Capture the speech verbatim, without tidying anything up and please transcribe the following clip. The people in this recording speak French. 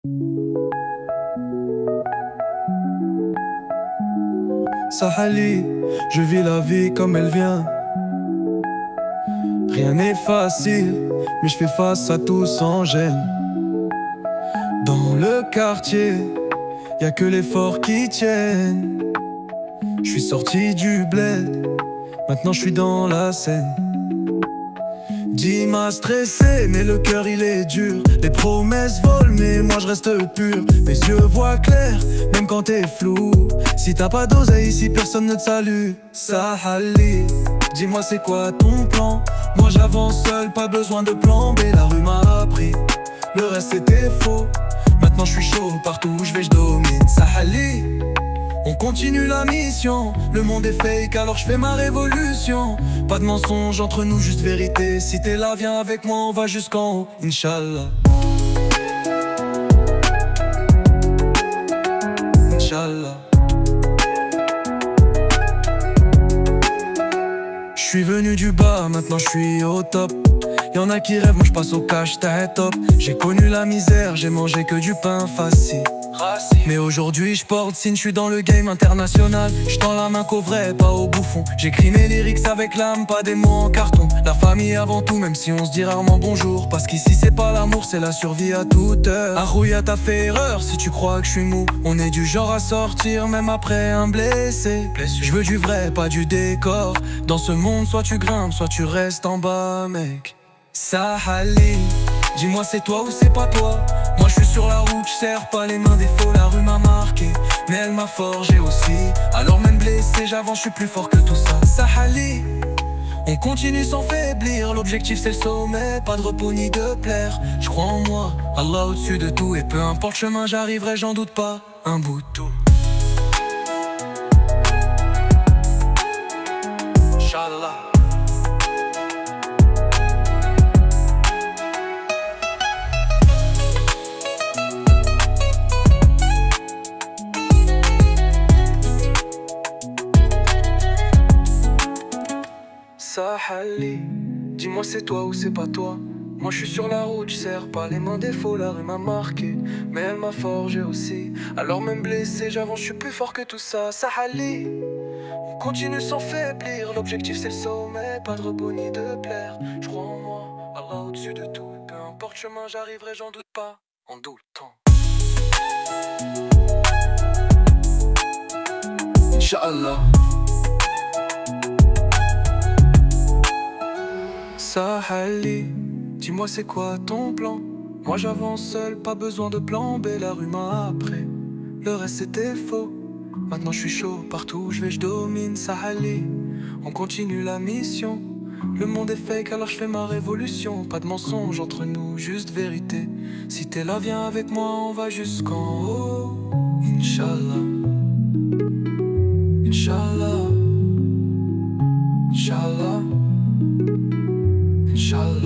Sahali, je vis la vie comme elle vient. Rien n'est facile, mais je fais face à tout sans gêne. Dans le quartier, y a que les forts qui tiennent. Je suis sorti du bled, maintenant je suis dans la scène. Dis m'a stressé, mais le cœur il est dur. Les promesses volent, mais moi je reste pur. Mes yeux voient clair, même quand t'es flou. Si t'as pas d'oseille ici, personne ne te salue. Sahali, dis-moi c'est quoi ton plan? Moi j'avance seul, pas besoin de plan B. La rue m'a appris, le reste c'était faux. Maintenant je suis chaud, partout où je vais je domine. Sahali, on continue la mission. Le monde est fake, alors je fais ma révolution. Pas de mensonge entre nous, juste vérité. Si t'es là, viens avec moi, on va jusqu'en haut, Inch'Allah. Inch'Allah. Je suis venu du bas, maintenant je suis au top. Y'en a qui rêvent, moi je passe au cash, t'as top. J'ai connu la misère, j'ai mangé que du pain facile. Mais aujourd'hui je porte signe, je suis dans le game international. J'tends la main qu'au vrai, pas au bouffon. J'écris mes lyrics avec l'âme, pas des mots en carton. La famille avant tout, même si on se dit rarement bonjour. Parce qu'ici c'est pas l'amour, c'est la survie à toute heure. Arouya t'as fait erreur si tu crois que je suis mou. On est du genre à sortir même après un blessé. Je veux du vrai, pas du décor. Dans ce monde soit tu grimpes, soit tu restes en bas mec. Sahali, dis-moi c'est toi ou c'est pas toi. Moi je suis sur la route, je serre pas les mains des faux. La rue m'a marqué, mais elle m'a forgé aussi. Alors même blessé, j'avance, je suis plus fort que tout ça. Sahali, on continue sans faiblir. L'objectif c'est le sommet, pas de repos ni de plaire. Je crois en moi, Allah au-dessus de tout. Et peu importe le chemin, j'arriverai, j'en doute pas. Un bout de tout. Inch'Allah. Sahali, dis-moi c'est toi ou c'est pas toi. Moi je suis sur la route, je serre pas les mains des faux. La rue m'a marqué, mais elle m'a forgé aussi. Alors même blessé, j'avance, je suis plus fort que tout ça. Sahali, on continue sans faiblir. L'objectif c'est le sommet, pas de repos ni de plaire. Je crois en moi, Allah au-dessus de tout. Peu importe chemin, j'arriverai, j'en doute pas. En doutant. Inch'Allah. Sahali, dis-moi c'est quoi ton plan? Moi j'avance seul, pas besoin de plan B. La rue m'a appris, le reste c'était faux. Maintenant je suis chaud, partout où je vais je domine. Sahali, on continue la mission. Le monde est fake, alors je fais ma révolution. Pas de mensonge entre nous, juste vérité. Si t'es là, viens avec moi, on va jusqu'en haut. Inch'Allah. Inch'Allah. Inch'Allah. Inch'Allah.